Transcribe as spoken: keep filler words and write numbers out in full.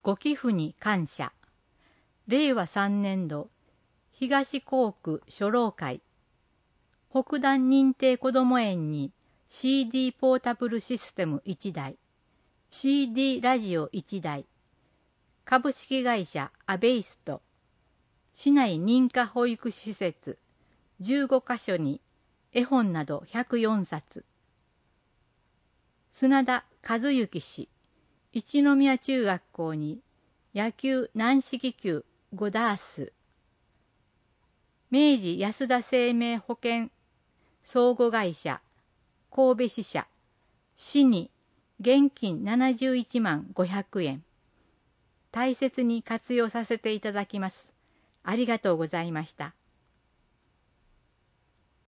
ご寄付に感謝。れいわさんねんど東港区書老会。北段認定こども園に シーディー ポータブルシステムいちだい、シーディー ラジオいちだい、株式会社アベイスト、市内認可保育施設じゅうごかしょに絵本などひゃくよんさつ。砂田和幸氏、一宮中学校に野球軟式球ごダース。明治安田生命保険相互会社神戸支社、市に現金ななじゅういちまんごひゃくえん。大切に活用させていただきます。ありがとうございました。